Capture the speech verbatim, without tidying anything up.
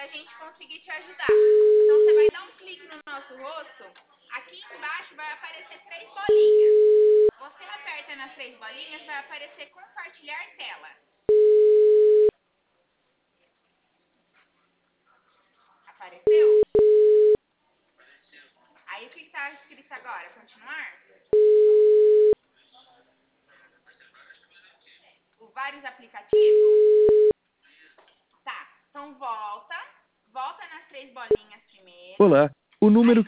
pra gente conseguir te ajudar. Então você vai dar um clique no nosso rosto, aqui embaixo vai aparecer três bolinhas. Você aperta nas três bolinhas, vai aparecer compartilhar tela. Apareceu? Aí o que está escrito agora? Continuar? O vários aplicativos? Tá, então volta. Volta nas três bolinhas primeiro. Olá, o número